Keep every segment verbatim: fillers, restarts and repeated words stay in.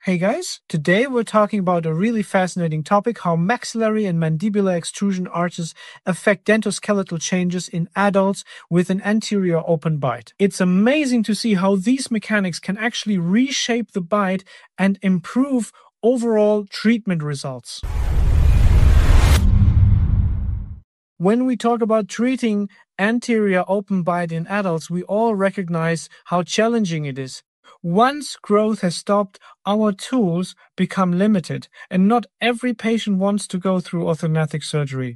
Hey guys, today we're talking about a really fascinating topic, how maxillary and mandibular extrusion arches affect dentoskeletal changes in adults with an anterior open bite. It's amazing to see how these mechanics can actually reshape the bite and improve overall treatment results. When we talk about treating anterior open bite in adults, we all recognize how challenging it is. Once growth has stopped, our tools become limited, and not every patient wants to go through orthodontic surgery.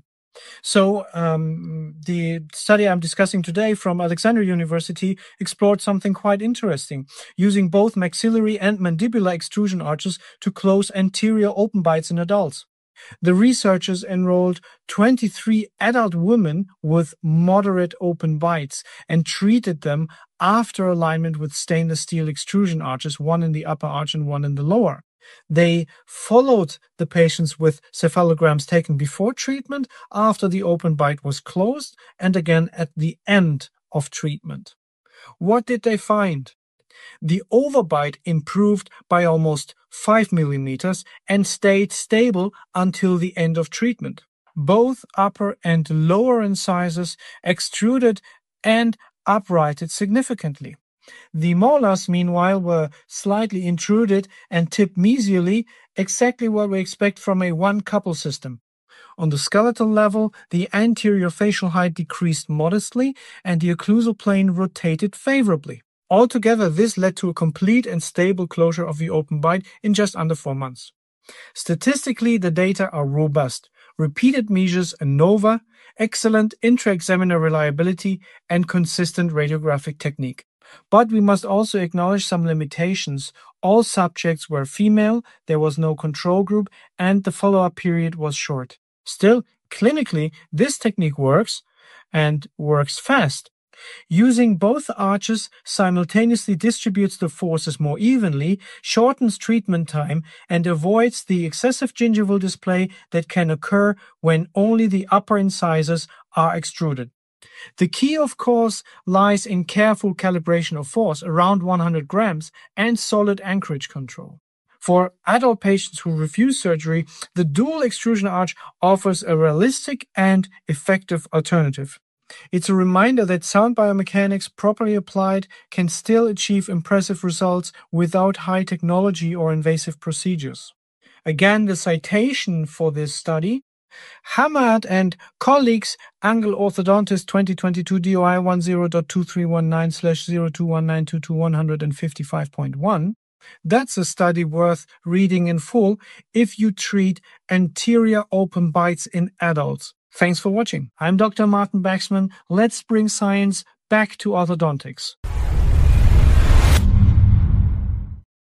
So um, the study I'm discussing today from Alexandria University explored something quite interesting, using both maxillary and mandibular extrusion arches to close anterior open bites in adults. The researchers enrolled twenty-three adult women with moderate open bites and treated them after alignment with stainless steel extrusion arches, one in the upper arch and one in the lower. They followed the patients with cephalograms taken before treatment, after the open bite was closed, and again at the end of treatment. What did they find? The overbite improved by almost five millimeters and stayed stable until the end of treatment. Both upper and lower incisors extruded and uprighted significantly. The molars, meanwhile, were slightly intruded and tipped mesially, exactly what we expect from a one-couple system. On the skeletal level, the anterior facial height decreased modestly and the occlusal plane rotated favorably. Altogether, this led to a complete and stable closure of the open bite in just under four months. Statistically, the data are robust. Repeated measures ANOVA, excellent intra-examiner reliability, and consistent radiographic technique. But we must also acknowledge some limitations. All subjects were female, there was no control group, and the follow-up period was short. Still, clinically, this technique works, and works fast. Using both arches simultaneously distributes the forces more evenly, shortens treatment time, and avoids the excessive gingival display that can occur when only the upper incisors are extruded. The key, of course, lies in careful calibration of force, around one hundred grams, and solid anchorage control. For adult patients who refuse surgery, the dual extrusion arch offers a realistic and effective alternative. It's a reminder that sound biomechanics, properly applied, can still achieve impressive results without high technology or invasive procedures. Again, the citation for this study: Hamad and colleagues, Angle Orthodontist twenty twenty-two D O I ten dot two three one nine slash zero two one nine two two one fifty-five point one. That's a study worth reading in full if you treat anterior open bites in adults. Thanks for watching. I'm Doctor Martin Baxman. Let's bring science back to orthodontics.